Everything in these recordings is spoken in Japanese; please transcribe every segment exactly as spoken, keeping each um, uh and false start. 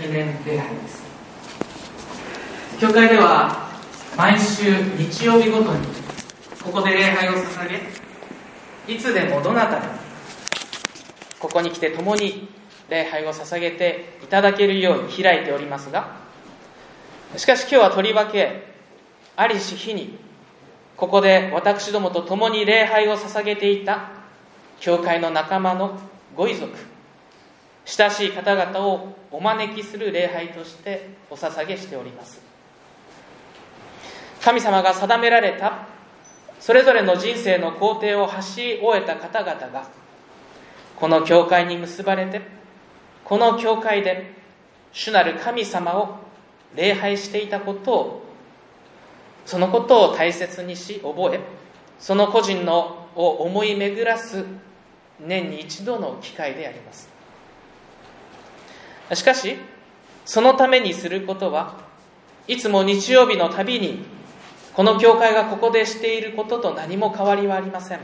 記念礼拝です。教会では毎週日曜日ごとにここで礼拝を捧げ、いつでもどなたにここに来て共に礼拝を捧げていただけるように開いておりますが、しかし今日はとりわけありし日にここで私どもと共に礼拝を捧げていた教会の仲間のご遺族、親しい方々をお招きする礼拝としてお捧げしております。神様が定められたそれぞれの人生の工程を走り終えた方々がこの教会に結ばれて、この教会で主なる神様を礼拝していたことを、そのことを大切にし覚え、その個人のを思い巡らす年に一度の機会であります。しかしそのためにすることはいつも日曜日のたびにこの教会がここでしていることと何も変わりはありません。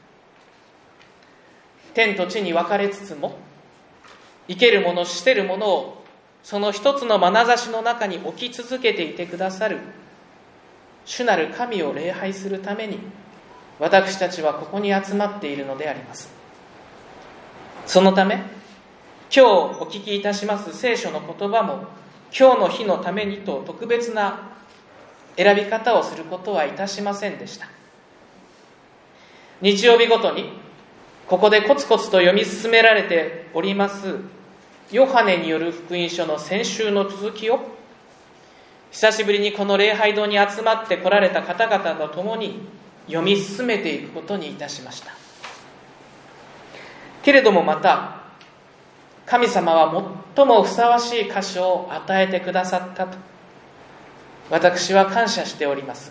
天と地に分かれつつも、生けるもの死せるものをその一つの眼差しの中に置き続けていてくださる主なる神を礼拝するために私たちはここに集まっているのであります。そのため今日お聞きいたします聖書の言葉も、今日の日のためにと特別な選び方をすることはいたしませんでした。日曜日ごとにここでコツコツと読み進められておりますヨハネによる福音書の先週の続きを、久しぶりにこの礼拝堂に集まって来られた方々と共に読み進めていくことにいたしました。けれどもまた神様は最もふさわしい箇所を与えてくださったと私は感謝しております。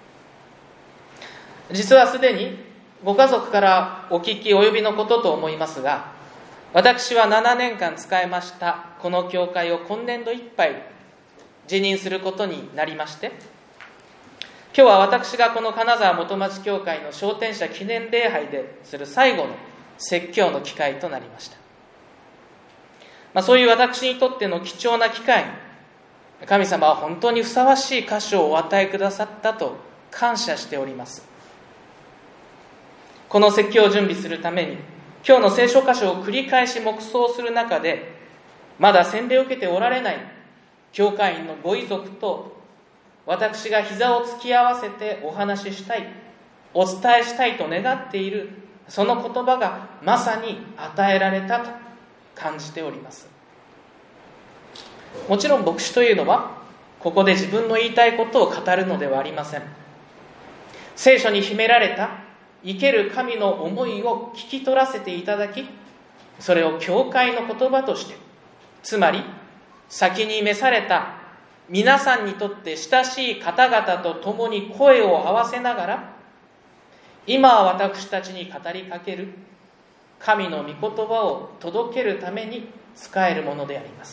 実はすでにご家族からお聞き及びのことと思いますが、私はななねんかん仕えましたこの教会を今年度いっぱい辞任することになりまして、今日は私がこの金沢元町教会の昇天者記念礼拝でする最後の説教の機会となりました。まあ、そういう私にとっての貴重な機会に神様は本当にふさわしい箇所をお与えくださったと感謝しております。この説教を準備するために今日の聖書箇所を繰り返し黙想する中で、まだ洗礼を受けておられない教会員のご遺族と私が膝を突き合わせてお話ししたい、お伝えしたいと願っているその言葉がまさに与えられたと感じております。もちろん牧師というのはここで自分の言いたいことを語るのではありません。聖書に秘められた生ける神の思いを聞き取らせていただき、それを教会の言葉として、つまり先に召された皆さんにとって親しい方々と共に声を合わせながら、今は私たちに語りかける神の御言葉を届けるために使えるものであります。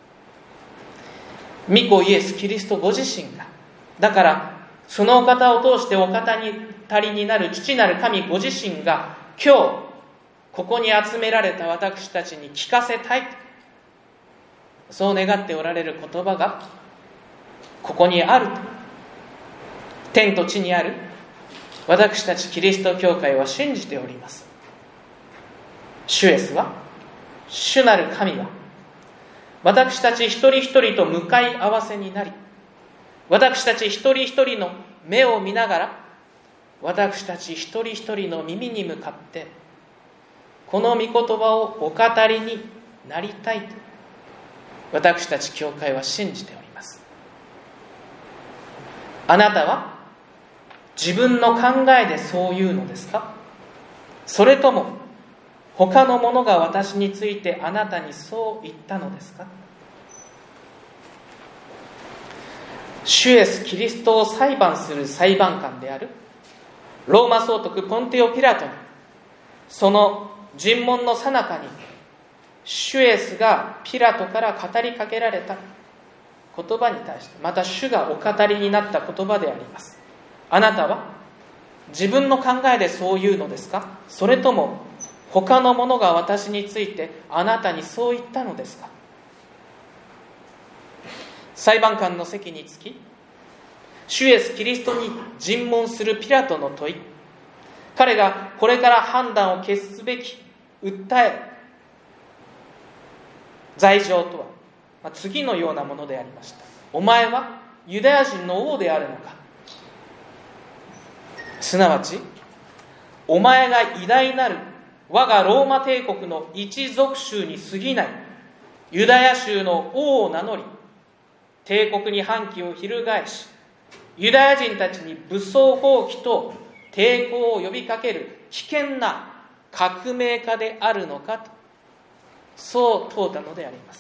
御子イエス・キリストご自身が、だからそのお方を通してお方にたりになる父なる神ご自身が今日ここに集められた私たちに聞かせたい、そう願っておられる言葉がここにあると、天と地にある私たちキリスト教会は信じております。主イエスは、主なる神は私たち一人一人と向かい合わせになり、私たち一人一人の目を見ながら、私たち一人一人の耳に向かってこの御言葉をお語りになりたいと私たち教会は信じております。あなたは自分の考えでそう言うのですか？それとも他の者が私についてあなたにそう言ったのですか？主イエス・キリストを裁判する裁判官であるローマ総督ポンテオ・ピラトに、その尋問の最中に主イエスがピラトから語りかけられた言葉に対して、また主がお語りになった言葉であります。あなたは自分の考えでそう言うのですか？それとも他の者が私についてあなたにそう言ったのですか？ 裁判官の席につき、主イエスキリストに尋問するピラトの問い、彼がこれから判断を決すべき訴え、罪状とは、まあ、次のようなものでありました。お前はユダヤ人の王であるのか。すなわち、お前が偉大なる我がローマ帝国の一属州に過ぎないユダヤ州の王を名乗り、帝国に反旗を翻し、ユダヤ人たちに武装蜂起と抵抗を呼びかける危険な革命家であるのかと、そう問うたのであります。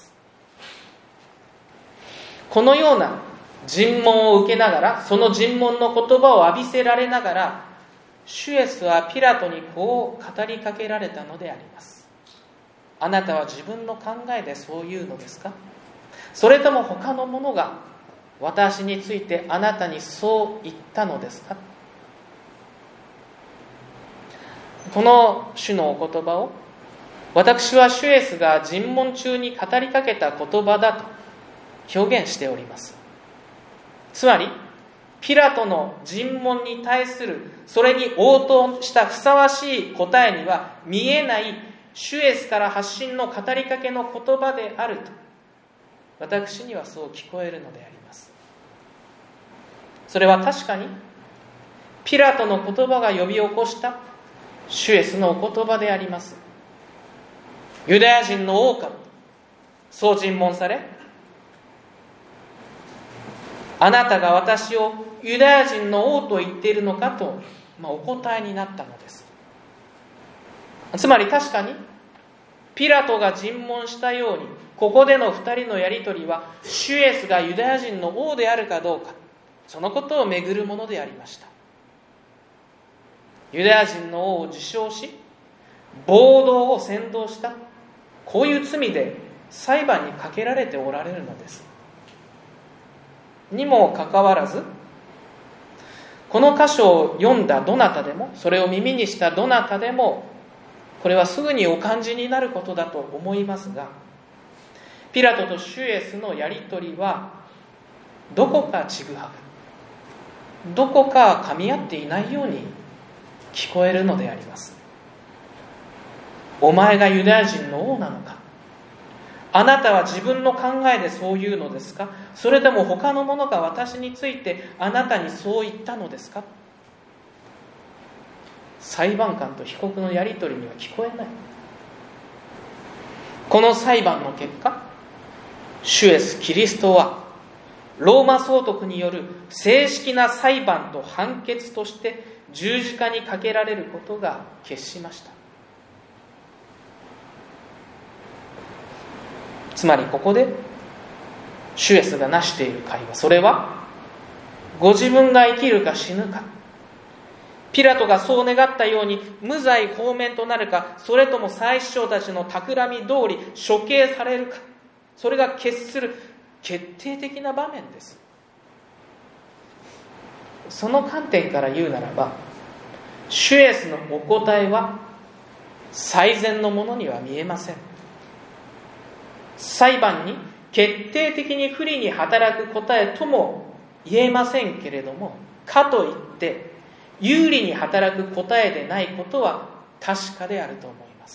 このような尋問を受けながら、その尋問の言葉を浴びせられながら、主イエスはピラトにこう語りかけられたのであります。あなたは自分の考えでそう言うのですか？それとも他の者が私についてあなたにそう言ったのですか？この主のお言葉を、私は主イエスが尋問中に語りかけた言葉だと表現しております。つまり、ピラトの尋問に対する、それに応答したふさわしい答えには見えない主イエスから発信の語りかけの言葉であると、私にはそう聞こえるのであります。それは確かにピラトの言葉が呼び起こした主イエスのお言葉であります。ユダヤ人の王か、そう尋問され、あなたが私をユダヤ人の王と言っているのかと、まあ、お答えになったのです。つまり確かにピラトが尋問したように、ここでの二人のやりとりは主イエスがユダヤ人の王であるかどうか、そのことをめぐるものでありました。ユダヤ人の王を自称し、暴動を扇動した、こういう罪で裁判にかけられておられるのです。にもかかわらず、この箇所を読んだどなたでも、それを耳にしたどなたでも、これはすぐにお感じになることだと思いますが、ピラトと主イエスのやりとりはどこかちぐはぐ、どこか噛み合っていないように聞こえるのであります。お前がユダヤ人の王なのか、あなたは自分の考えでそう言うのですか、それとも他の者が私についてあなたにそう言ったのですか。裁判官と被告のやり取りには聞こえない。この裁判の結果、主イエスキリストはローマ総督による正式な裁判と判決として十字架にかけられることが決しました。つまりここで主イエスが成している会話、それはご自分が生きるか死ぬか、ピラトがそう願ったように無罪放免となるか、それとも祭司長たちの企み通り処刑されるか、それが決する決定的な場面です。その観点から言うならば、主イエスのお答えは最善のものには見えません。裁判に決定的に不利に働く答えとも言えませんけれども、かといって有利に働く答えでないことは確かであると思います。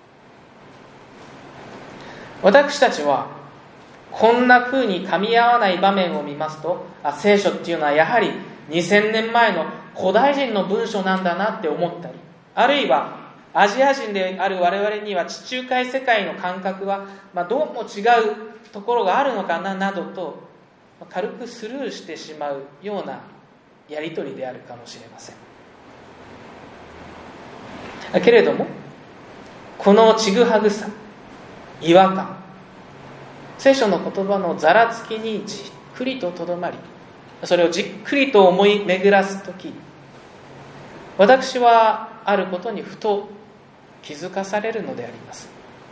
私たちはこんな風に噛み合わない場面を見ますと、あ、聖書っていうのはやはりにせんねんまえの古代人の文書なんだなって思ったり、あるいはアジア人である我々には地中海世界の感覚は、まあ、どうも違うところがあるのかななどと軽くスルーしてしまうようなやり取りであるかもしれません。けれどもこのちぐはぐさ、違和感、聖書の言葉のざらつきにじっくりととどまり、それをじっくりと思い巡らすとき、私はあることにふと気づかされるのであります。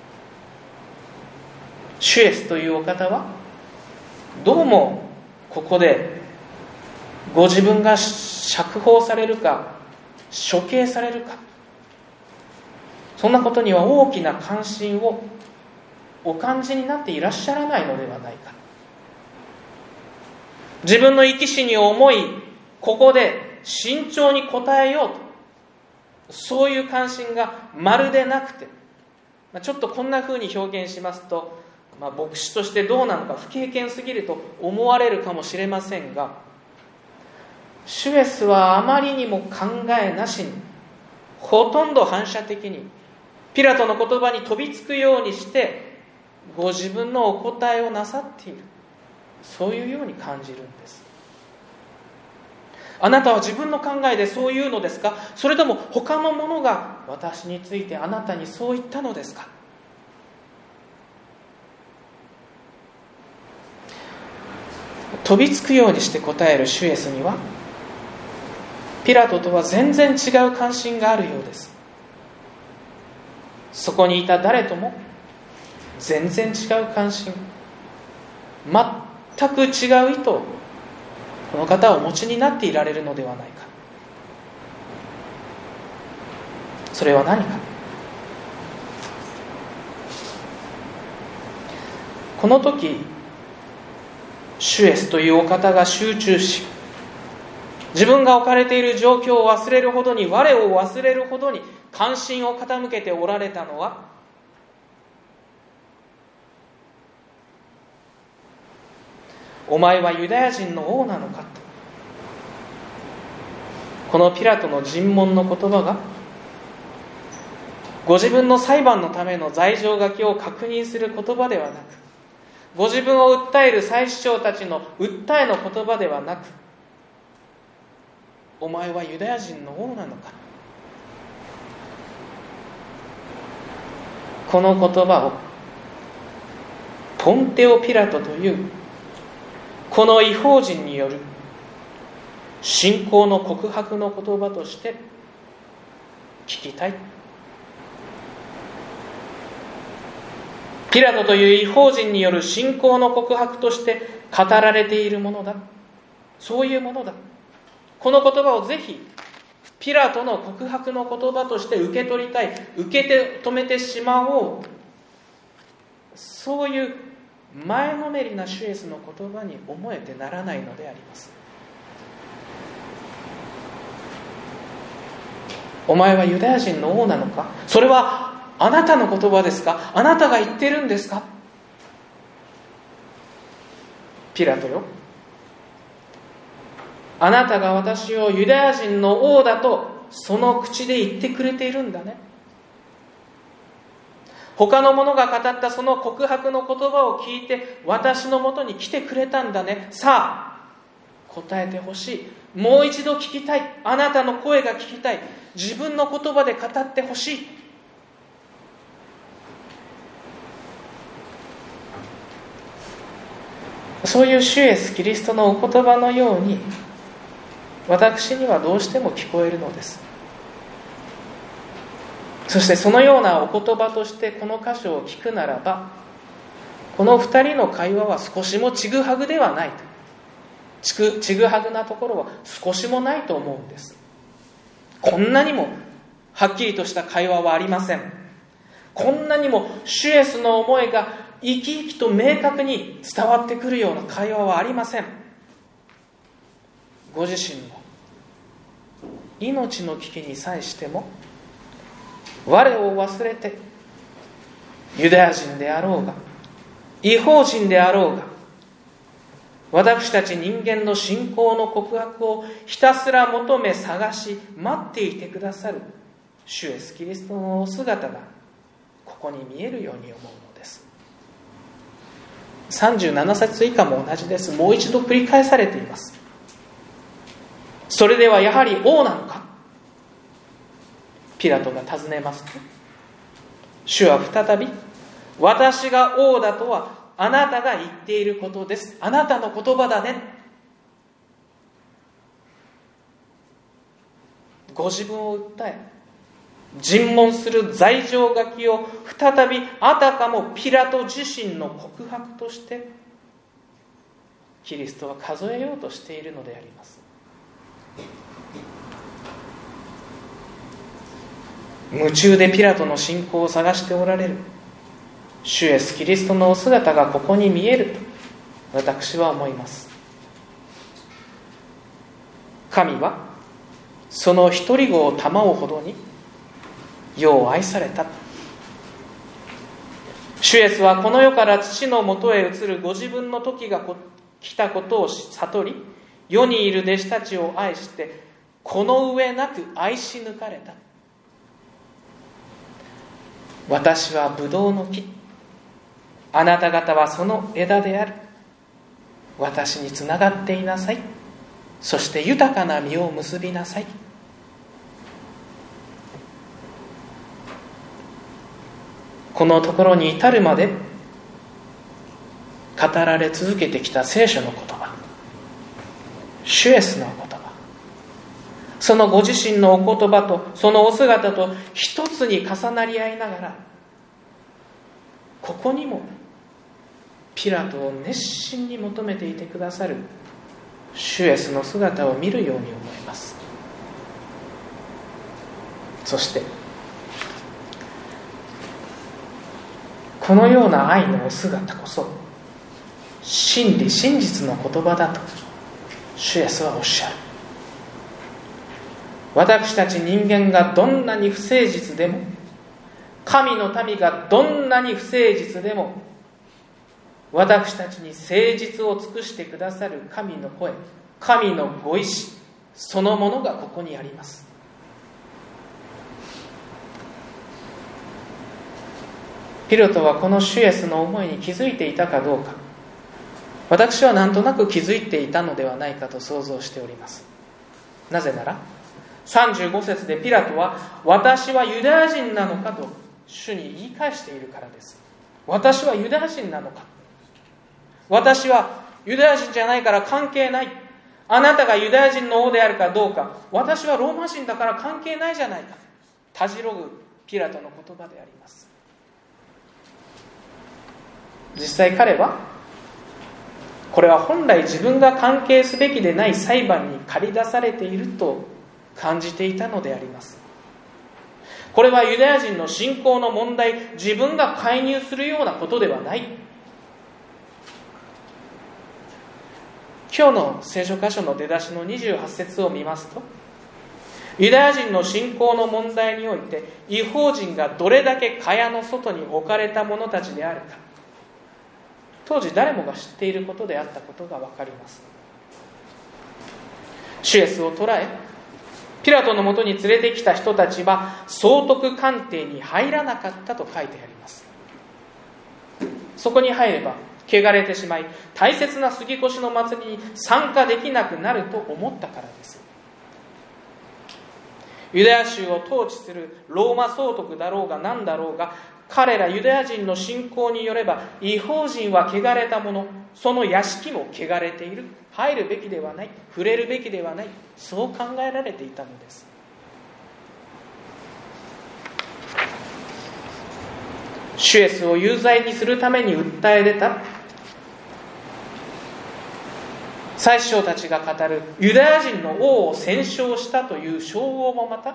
主イエスというお方はどうもここでご自分が釈放されるか処刑されるか、そんなことには大きな関心をお感じになっていらっしゃらないのではないか。 自分の生き死に思い、ここで慎重に答えようと、そういう関心がまるでなくて、ちょっとこんな風に表現しますと、まあ、牧師としてどうなのか不経験すぎると思われるかもしれませんが、シュエスはあまりにも考えなしに、ほとんど反射的にピラトの言葉に飛びつくようにしてご自分のお答えをなさっている、そういうように感じるんです。あなたは自分の考えでそう言うのですか？それとも他の者が私についてあなたにそう言ったのですか？飛びつくようにして答えるシュエスには、ピラトとは全然違う関心があるようです。そこにいた誰とも全然違う関心、全く違う意図をこの方はお持ちになっていられるのではないか。それは何か。この時シュエスというお方が集中し、自分が置かれている状況を忘れるほどに、我を忘れるほどに関心を傾けておられたのは、お前はユダヤ人の王なのかと、このピラトの尋問の言葉がご自分の裁判のための罪状書きを確認する言葉ではなく、ご自分を訴える祭司長たちの訴えの言葉ではなく、お前はユダヤ人の王なのか、この言葉をポンテオ・ピラトというこの異邦人による信仰の告白の言葉として聞きたい。ピラトという異邦人による信仰の告白として語られているものだ、そういうものだ。この言葉をぜひピラトの告白の言葉として受け取りたい、受け止めてしまおう、そういう前のめりなシュエスの言葉に思えてならないのであります。お前はユダヤ人の王なのか？それはあなたの言葉ですか？あなたが言ってるんですか？ピラトよ、あなたが私をユダヤ人の王だとその口で言ってくれているんだね。他の者が語ったその告白の言葉を聞いて私のもとに来てくれたんだね。さあ答えてほしい。もう一度聞きたい。あなたの声が聞きたい。自分の言葉で語ってほしい。そういう主イエスキリストのお言葉のように私にはどうしても聞こえるのです。そしてそのようなお言葉としてこの箇所を聞くならば、この二人の会話は少しもちぐはぐではないと、ちぐ、ちぐはぐなところは少しもないと思うんです。こんなにもはっきりとした会話はありません。こんなにも主イエスの思いが生き生きと明確に伝わってくるような会話はありません。ご自身の命の危機に際しても、我を忘れてユダヤ人であろうが異邦人であろうが、私たち人間の信仰の告白をひたすら求め探し待っていてくださる主イエスキリストのお姿がここに見えるように思うのです。さんじゅうなな節以下も同じです。もう一度繰り返されています。それではやはり王なのか？ピラトが尋ねますと、主は再び、私が王だとはあなたが言っていることです。あなたの言葉だね。ご自分を訴え尋問する罪状書きを再びあたかもピラト自身の告白としてキリストは数えようとしているのであります。夢中でピラトの信仰を探しておられる主イエスキリストのお姿がここに見えると私は思います。 神はその一人子を賜うほどに世を愛された。主イエスはこの世から父のもとへ移るご自分の時が来たことを悟り、世にいる弟子たちを愛してこの上なく愛し抜かれた。私はブドウの木、あなた方はその枝である。私につながっていなさい。そして豊かな実を結びなさい。このところに至るまで語られ続けてきた聖書の言葉、主イエスの言葉、そのご自身のお言葉とそのお姿と一つに重なり合いながら、ここにもピラトを熱心に求めていてくださる主イエスの姿を見るように思います。そしてこのような愛のお姿こそ真理真実の言葉だと主イエスはおっしゃる。私たち人間がどんなに不誠実でも、神の民がどんなに不誠実でも、私たちに誠実を尽くしてくださる神の声、神のご意志そのものがここにあります。ピラトはこの主イエスの思いに気づいていたかどうか、私はなんとなく気づいていたのではないかと想像しております。なぜならさんじゅうご節でピラトは、私はユダヤ人なのかと主に言い返しているからです。私はユダヤ人なのか、私はユダヤ人じゃないから関係ない、あなたがユダヤ人の王であるかどうか、私はローマ人だから関係ないじゃないか、たじろぐピラトの言葉であります。実際彼はこれは本来自分が関係すべきでない裁判に駆り出されていると感じていたのであります。これはユダヤ人の信仰の問題、自分が介入するようなことではない。今日の聖書箇所の出だしのにじゅうはち節を見ますと、ユダヤ人の信仰の問題において異邦人がどれだけ蚊帳の外に置かれた者たちであるか、当時誰もが知っていることであったことが分かります。主イエスを捕らえピラトのもとに連れてきた人たちは総督官邸に入らなかったと書いてあります。そこに入れば汚れてしまい、大切な杉越の祭りに参加できなくなると思ったからです。ユダヤ州を統治するローマ総督だろうが何だろうが、彼らユダヤ人の信仰によれば異邦人は汚れたもの、その屋敷も汚れている、入るべきではない、触れるべきではない、そう考えられていたのです。主イエスを有罪にするために訴え出た祭司長たちが語るユダヤ人の王を戦勝したという称号もまた、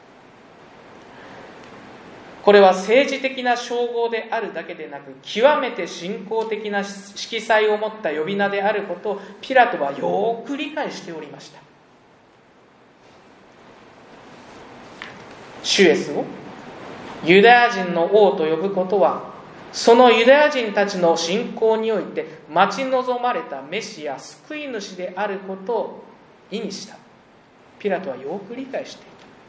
これは政治的な称号であるだけでなく、極めて信仰的な色彩を持った呼び名であることをピラトはよく理解しておりました。主イエスをユダヤ人の王と呼ぶことは、そのユダヤ人たちの信仰において待ち望まれたメシア、救い主であることを意味した。ピラトはよく理解してい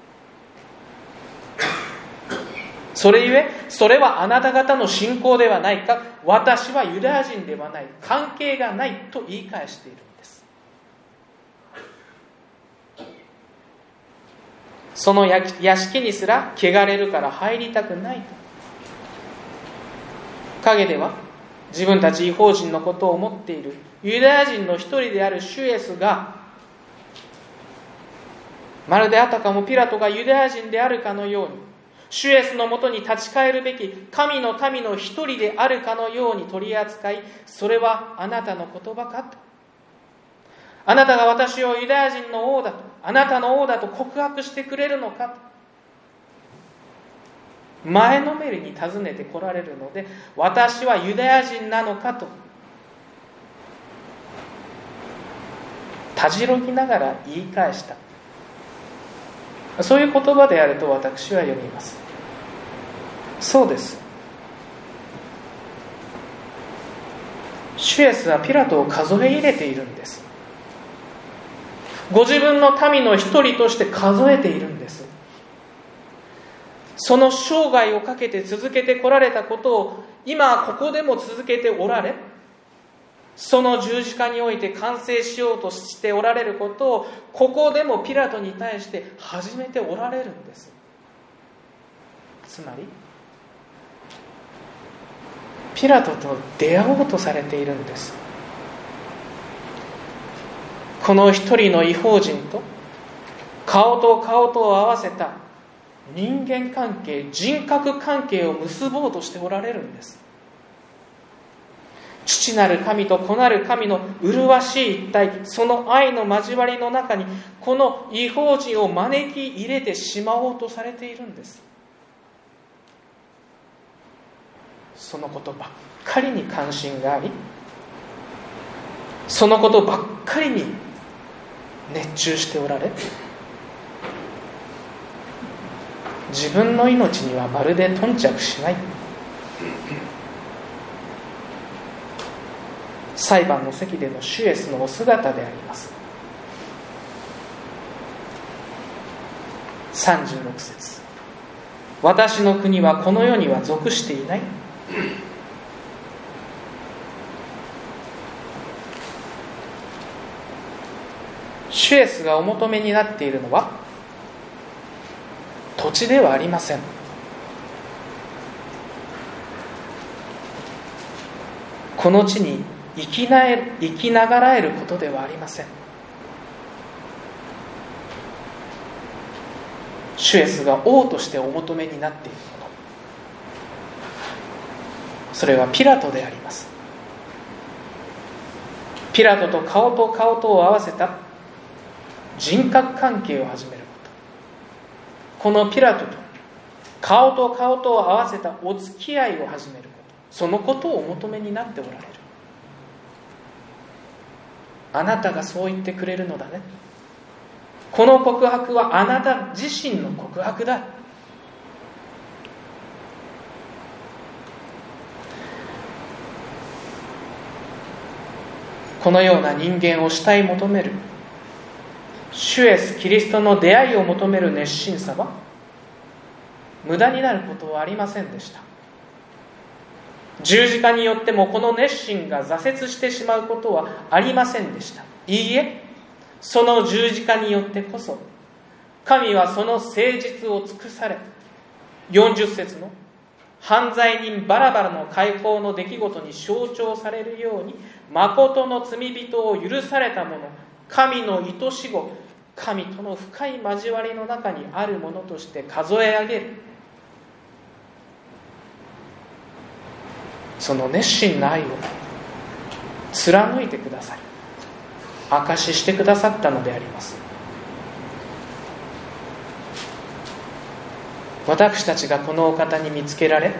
た。それゆえ、それはあなた方の信仰ではないか、私はユダヤ人ではない、関係がないと言い返しているんです。その屋敷にすら汚れるから入りたくないと、陰では自分たち異邦人のことを思っているユダヤ人の一人である主イエスが、まるであたかもピラトがユダヤ人であるかのように、主イエスのもとに立ち返るべき神の民の一人であるかのように取り扱い、それはあなたの言葉かと、あなたが私をユダヤ人の王だと、あなたの王だと告白してくれるのかと前のめりに尋ねてこられるので、私はユダヤ人なのかとたじろぎながら言い返した。そういう言葉であると私は読みます。そうです。主イエスはピラトを数え入れているんです。ご自分の民の一人として数えているんです。その生涯をかけて続けてこられたことを今ここでも続けておられ、その十字架において完成しようとしておられることをここでもピラトに対して始めておられるんです。つまりピラトと出会おうとされているんです。この一人の異邦人と顔と顔とを合わせた人間関係、人格関係を結ぼうとしておられるんです。父なる神と子なる神の麗しい一体、その愛の交わりの中にこの異邦人を招き入れてしまおうとされているんです。そのことばっかりに関心があり、そのことばっかりに熱中しておられ、自分の命にはまるで頓着しない。裁判の席での主イエスのお姿であります。さんじゅうろく節、私の国はこの世には属していない。主イエスがお求めになっているのは土地ではありません。この地に生きなえ、生きながらえることではありません。主イエスが王としてお求めになっているもの、それはピラトであります。ピラトと顔と顔とを合わせた人格関係を始めること、このピラトと顔と顔とを合わせたお付き合いを始めること、そのことをお求めになっておられる。あなたがそう言ってくれるのだね。この告白はあなた自身の告白だ。このような人間を慕い求める主イエスキリストの出会いを求める熱心さは無駄になることはありませんでした。十字架によってもこの熱心が挫折してしまうことはありませんでした。いいえ、その十字架によってこそ神はその誠実を尽くされ、よんじゅっ節の犯罪人バラバラの解放の出来事に象徴されるように、誠の罪人を許された者、神の愛し子、神との深い交わりの中にあるものとして数え上げる。その熱心な愛を貫いてくださり、証ししてくださったのであります。私たちがこのお方に見つけられ、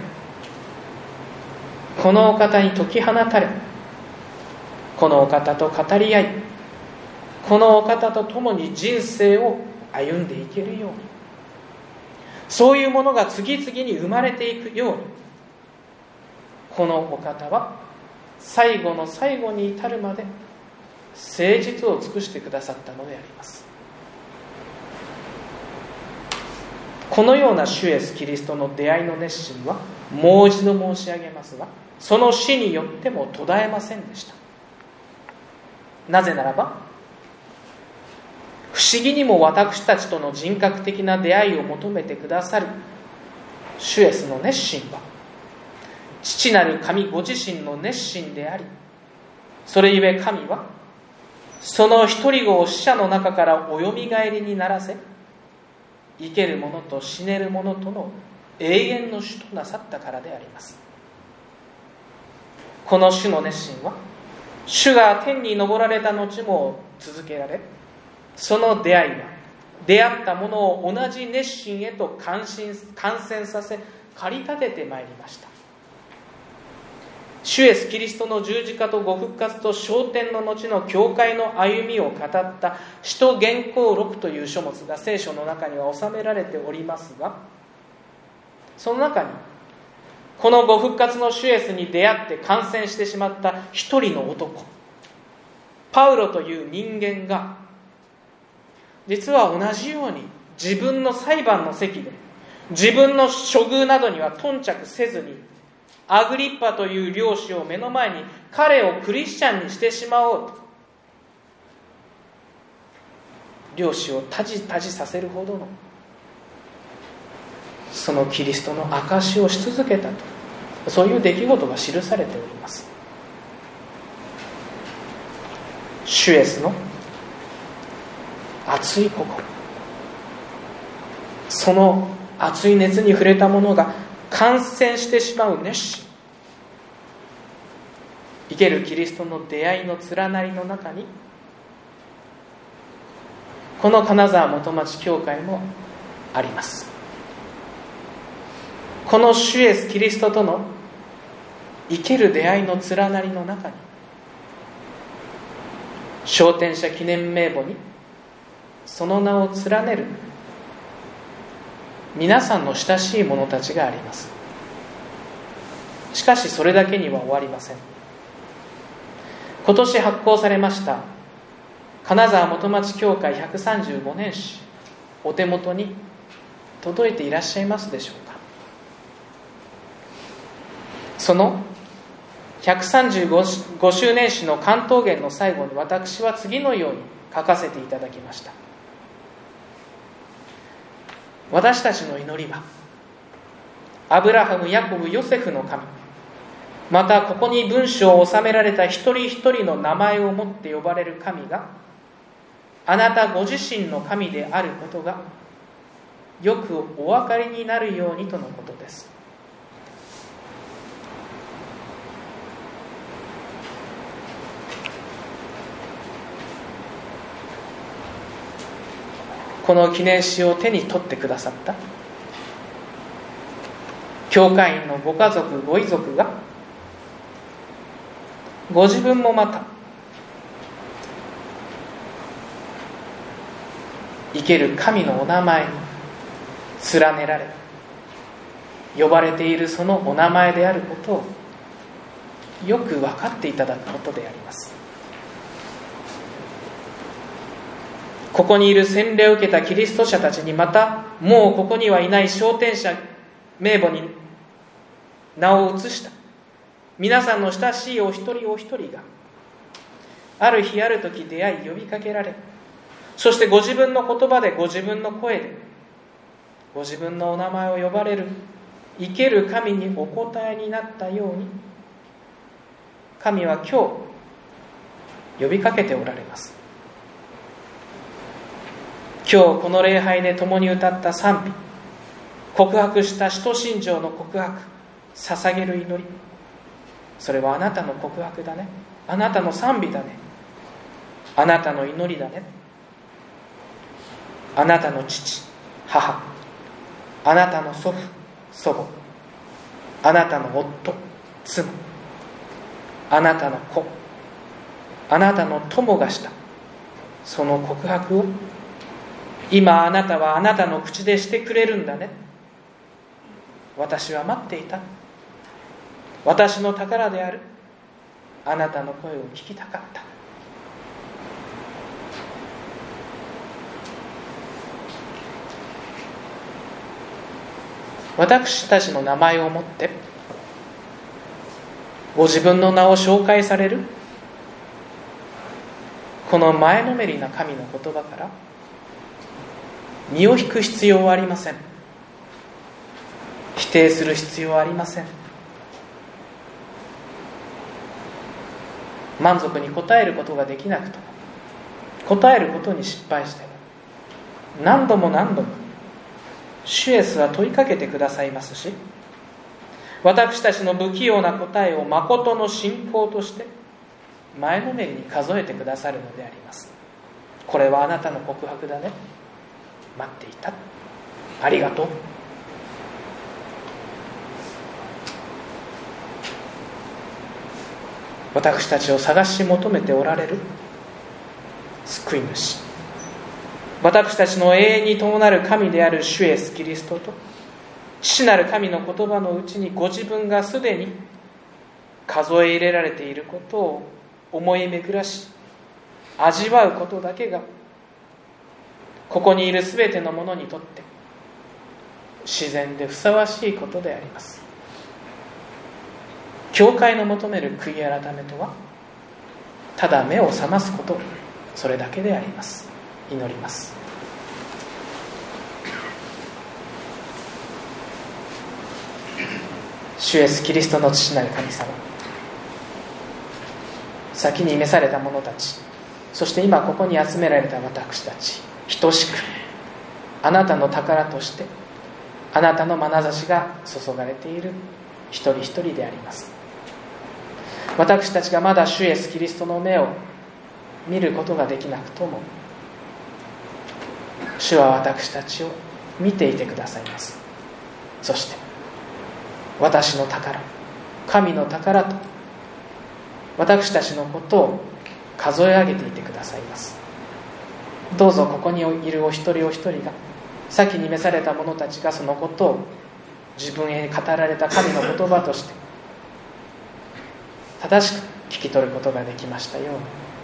このお方に解き放たれ、このお方と語り合い、このお方と共に人生を歩んでいけるように、そういうものが次々に生まれていくように、このお方は最後の最後に至るまで誠実を尽くしてくださったのであります。このような主イエスキリストの出会いの熱心は、もう一度申し上げますが、その死によっても途絶えませんでした。なぜならば、不思議にも私たちとの人格的な出会いを求めてくださる主イエスの熱心は、父なる神ご自身の熱心であり、それゆえ神はその一人子を死者の中からおよみがえりにならせ、生ける者と死ねる者との永遠の主となさったからであります。この主の熱心は、主が天に昇られた後も続けられ、その出会いは出会った者を同じ熱心へと感心感染させ、駆り立ててまいりました。 主イエスキリストの十字架とご復活と昇天の後の教会の歩みを語った使徒言行録という書物が聖書の中には収められておりますが、その中にこのご復活の主イエスに出会って感染してしまった一人の男、パウロという人間が、実は同じように自分の裁判の席で自分の処遇などには頓着せずに、アグリッパという領主を目の前に彼をクリスチャンにしてしまおうと、領主をタジタジさせるほどのそのキリストの証しをし続けたと、そういう出来事が記されております。主イエスの熱い心、その熱い熱に触れた者が感染してしまう熱心、生けるキリストの出会いの連なりの中に、この金沢元町教会もあります。この主イエスキリストとの生ける出会いの連なりの中に、昇天者記念名簿にその名を連ねる皆さんの親しい者たちがあります。しかしそれだけには終わりません。今年発行されました金沢元町教会ひゃくさんじゅうごねん史、お手元に届いていらっしゃいますでしょうか。そのひゃくさんじゅうごしゅうねん史の関東言の最後に、私は次のように書かせていただきました。私たちの祈りは、アブラハム、ヤコブ、ヨセフの神、またここに文章を収められた一人一人の名前をもって呼ばれる神が、あなたご自身の神であることがよくお分かりになるようにとのことです。この記念誌を手に取ってくださった教会員のご家族ご遺族が、ご自分もまた生ける神のお名前に連ねられ、呼ばれているそのお名前であることをよく分かっていただくことであります。ここにいる洗礼を受けたキリスト者たちに、またもうここにはいない昇天者名簿に名を移した皆さんの親しいお一人お一人が、ある日ある時出会い呼びかけられ、そしてご自分の言葉でご自分の声でご自分のお名前を呼ばれる生ける神にお答えになったように、神は今日呼びかけておられます。今日この礼拝で共に歌った賛美、告白した使徒信条の告白、捧げる祈り、それはあなたの告白だね、あなたの賛美だね、あなたの祈りだね。あなたの父、母、あなたの祖父、祖母、あなたの夫、妻、あなたの子、あなたの友がしたその告白を今あなたはあなたの口でしてくれるんだね。私は待っていた。私の宝であるあなたの声を聞きたかった。私たちの名前をもってご自分の名を紹介されるこの前のめりな神の言葉から身を引く必要はありません。否定する必要はありません。満足に答えることができなくとも、答えることに失敗しても、何度も何度も主イエスは問いかけてくださいますし、私たちの不器用な答えを誠の信仰として前のめりに数えてくださるのであります。これはあなたの告白だね、待っていた、ありがとう。 私たちを探し求めておられる救い主、私たちの永遠に伴る神である主イエスキリストと、父なる神の言葉のうちにご自分がすでに数え入れられていることを思い巡らし味わうことだけが、ここにいるすべての者にとって自然でふさわしいことであります。教会の求める悔い改めとは、ただ目を覚ますこと、それだけであります。祈ります。主イエスキリストの父なる神様、先に召された者たち、そして今ここに集められた私たち、等しくあなたの宝としてあなたの眼差しが注がれている一人一人であります。私たちがまだ主イエスキリストの目を見ることができなくとも、主は私たちを見ていてくださいます。そして私の宝、神の宝と私たちのことを数え上げていてくださいます。どうぞここにいるお一人お一人が、先に召された者たちがそのことを自分へ語られた神の言葉として正しく聞き取ることができましたように、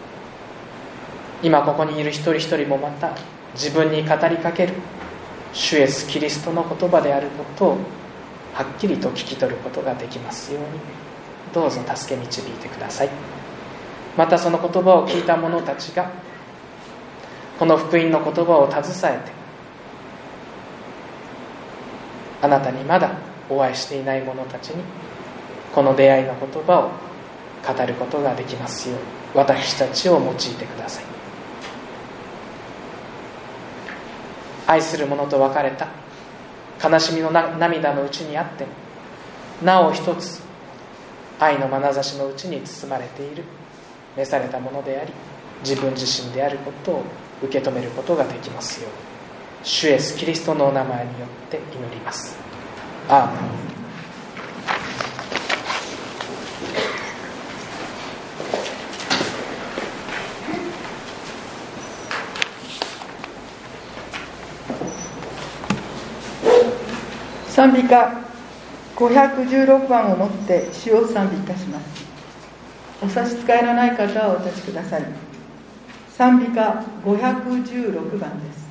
今ここにいる一人一人もまた自分に語りかける主イエスキリストの言葉であることをはっきりと聞き取ることができますように、どうぞ助け導いてください。またその言葉を聞いた者たちがこの福音の言葉を携えて、あなたにまだお会いしていない者たちにこの出会いの言葉を語ることができますように、私たちを用いてください。愛する者と別れた悲しみの涙のうちにあっても、なお一つ愛の眼差しのうちに包まれている召されたものであり、自分自身であることを受け止めることができますように、主イエスキリストのお名前によって祈ります。アーメン。 賛美歌ごひゃくじゅうろくばんをもって主を賛美いたします。お差し支えのない方はお立ちください。賛美歌ごひゃくじゅうろくばんです。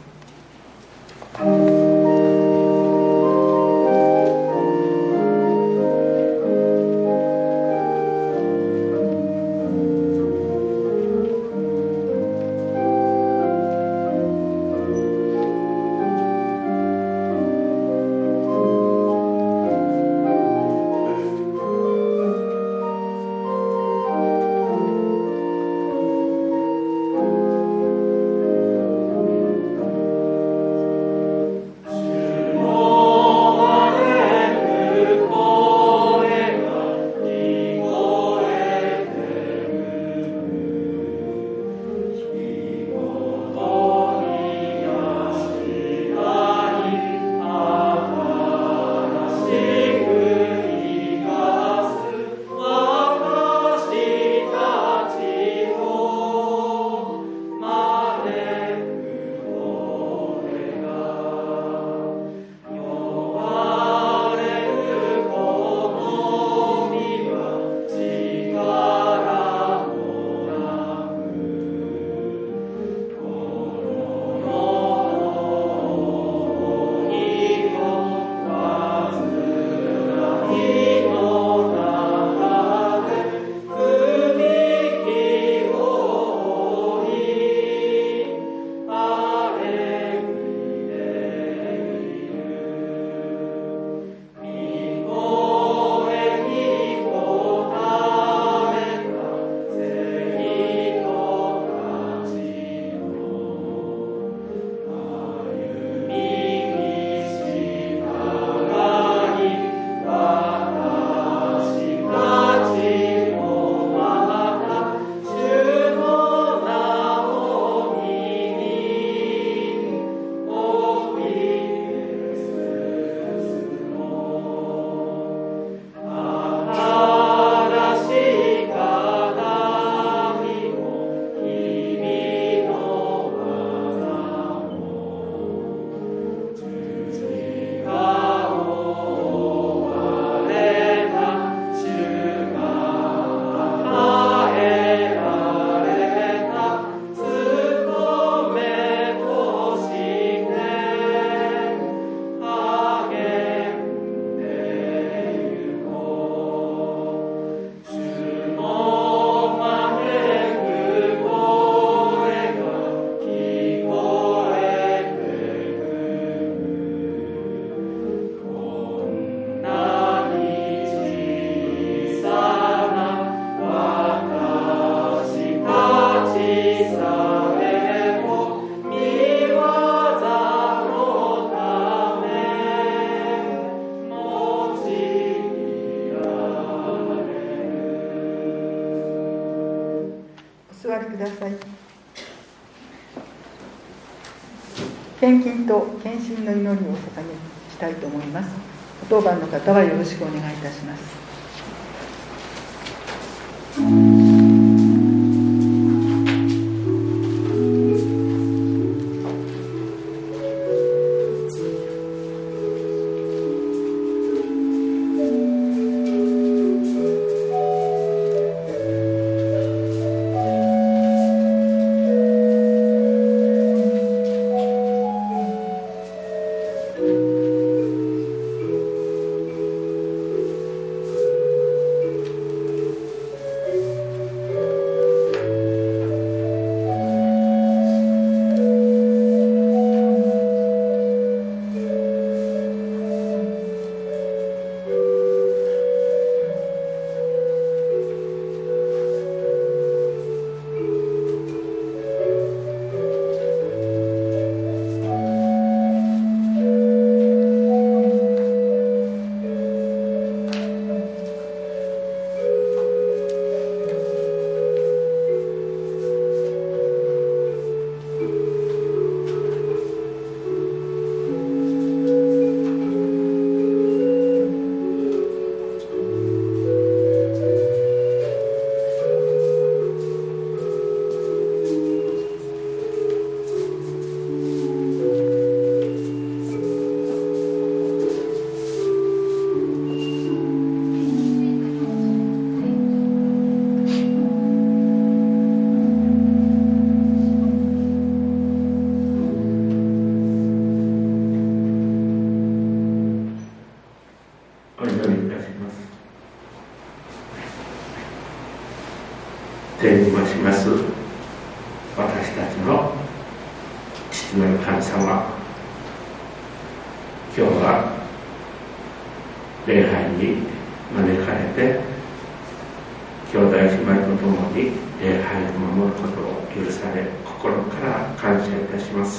献金と献身の祈りをお捧げしたいと思います。当番の方はよろしくお願いいたします。 天に増します私たちの父なる神様、今日は礼拝に招かれて兄弟姉妹と共に礼拝を守ることを許され、心から感謝いたします。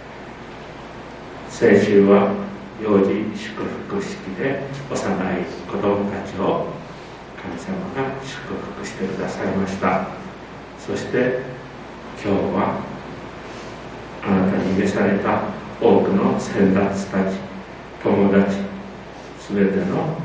先週は幼児祝福式で幼い子どもたちを神様が祝福してくださいました。そして今日はあなたに召された多くの先達たち、友達、すべての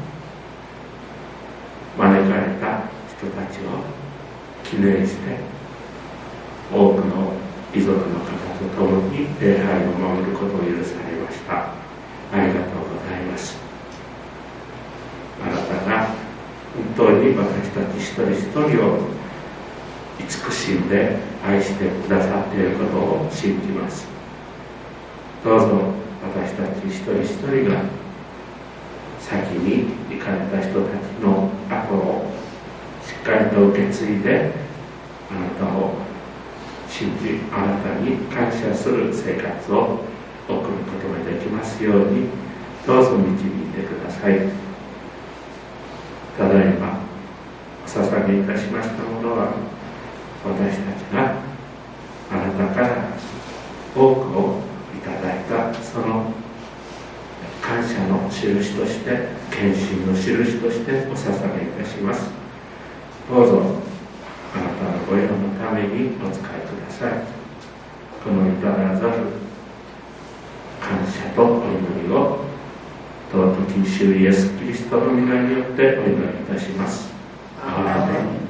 招かれた人たちを記念して多くの遺族の方と共に礼拝を守ることを許されました。ありがとうございます。あなたが本当に私たち一人一人を慈しんで愛してくださっていることを信じます。どうぞ私たち一人一人が先に行かれた人たちの後をしっかりと受け継いで、あなたを信じ、あなたに感謝する生活を送ることができますように、どうぞ導いてください。ただいまお捧げいたしましたものは、私たちがあなたから多くをいただいたその感謝の印として、献身の印としてお捧げいたします。どうぞあなたのご用のためにお使いください。このいただざる感謝とお祈りを尊き主イエスキリストの皆によってお祈りいたします。アーメン。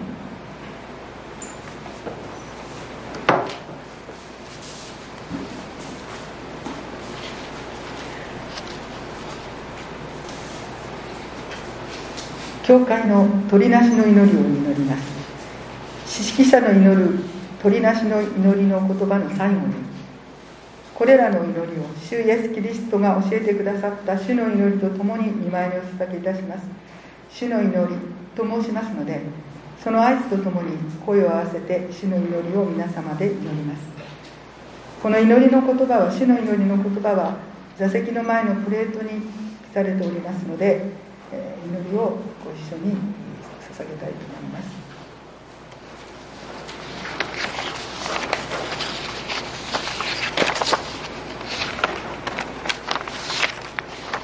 教会の取りなしの祈りを祈ります。知識者の祈る取りなしの祈りの言葉の最後に、これらの祈りを主イエスキリストが教えてくださった主の祈りとともに御前にお捧げいたします。主の祈りと申しますので、その合図とともに声を合わせて主の祈りを皆様で祈ります。この祈りの言葉は、主の祈りの言葉は座席の前のプレートに記されておりますので、祈りをご一緒に捧げたいと思います。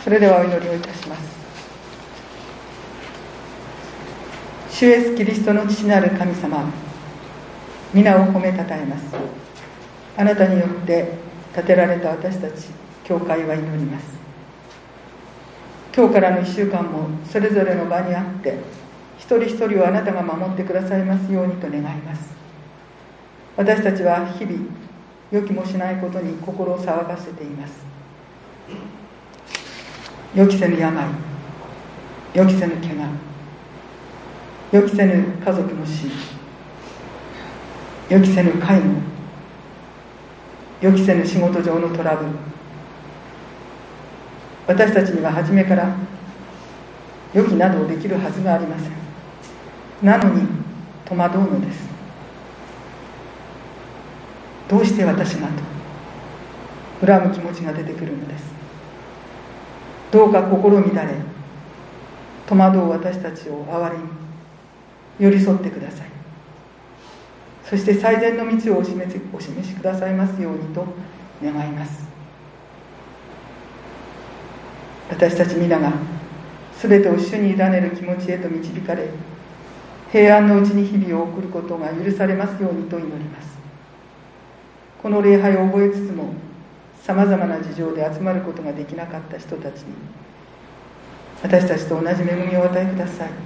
それではお祈りをいたします。主イエスキリストの父なる神様、皆を褒めたたえます。あなたによって建てられた私たち教会は祈ります。今日からのいっしゅうかんもそれぞれの場にあって一人一人をあなたが守ってくださいますようにと願います。私たちは日々予期もしないことに心を騒がせています。予期せぬ病、予期せぬ怪我、予期せぬ家族の死、予期せぬ介護、予期せぬ仕事上のトラブル。私たちには初めから予期などできるはずがありません。なのに戸惑うのです。どうして私がと恨む気持ちが出てくるのです。どうか心乱れ戸惑う私たちを憐れみ寄り添ってください。そして最善の道をお示し、お示しくださいますようにと願います。私たち皆がすべてを主に委ねる気持ちへと導かれ、平安のうちに日々を送ることが許されますようにと祈ります。この礼拝を覚えつつもさまざまな事情で集まることができなかった人たちに私たちと同じ恵みをお与えください。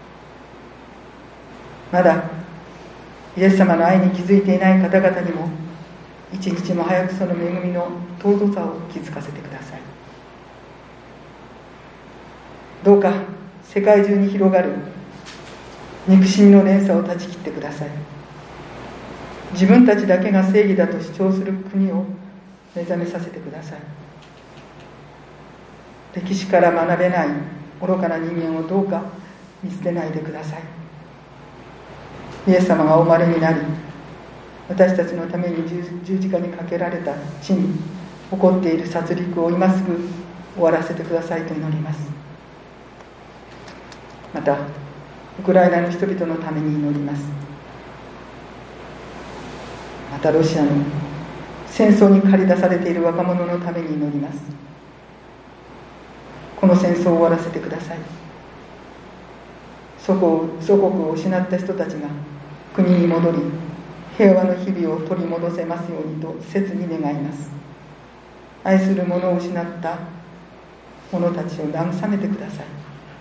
まだイエス様の愛に気づいていない方々にも一日も早くその恵みの尊さを気づかせてください。どうか世界中に広がる憎しみの連鎖を断ち切ってください。自分たちだけが正義だと主張する国を目覚めさせてください。歴史から学べない愚かな人間をどうか見捨てないでください。イエス様がお生まれになり、私たちのために十字架にかけられた地に起こっている殺戮を今すぐ終わらせてくださいと祈ります。またウクライナの人々のために祈ります。またロシアの戦争に駆り出されている若者のために祈ります。この戦争を終わらせてください。祖国、祖国を失った人たちが国に戻り、平和の日々を取り戻せますようにと切に願います。愛する者を失った者たちを慰めてください。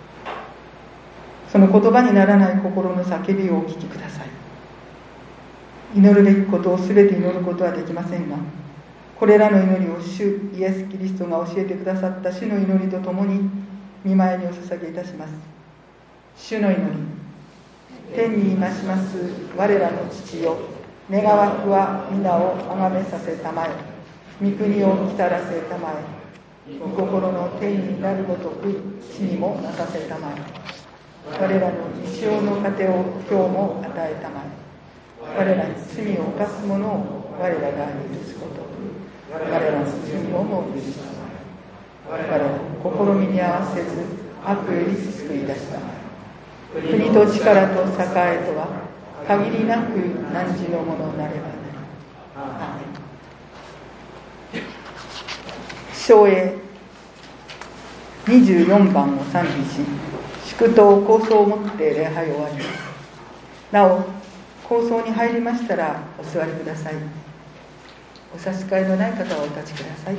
その言葉にならない心の叫びをお聞きください。祈るべきことをすべて祈ることはできませんが、これらの祈りを主イエス・キリストが教えてくださった主の祈りとともに御前にお捧げいたします。主の祈り。天にいまします我らの父よ、願わくは皆をあがめさせたまえ、御国を来たらせたまえ、御心の天になるごとく地にもなさせたまえ。我らの日常の糧を今日も与えたまえ。我らに罪を犯す者を我らが許すことく、我らの罪をも許したまえ。我らの試みに合わせず悪より救い出したまえ。国と力と栄えとは限りなく汝のものなればなり。アーメン。唱詠にじゅうよんばんを賛美し、祝祷構想をもって礼拝を終わります。なお構想に入りましたらお座りください。お差し支えのない方はお立ちください。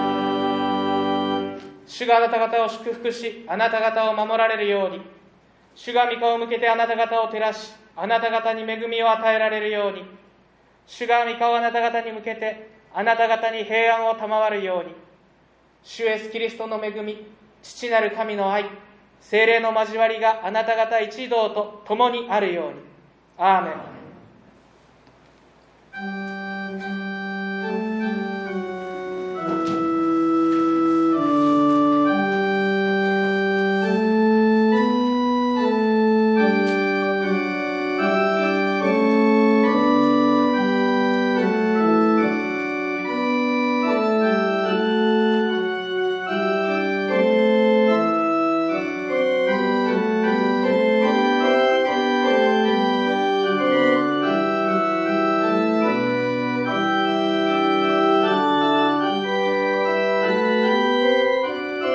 主があなた方を祝福し、あなた方を守られるように。 主が御顔を向けてあなた方を照らし、あなた方に恵みを与えられるように。主が御顔をあなた方に向けてあなた方に平安を賜るように。主イエスキリストの恵み、父なる神の愛、聖霊の交わりがあなた方一同と共にあるように。アーメン。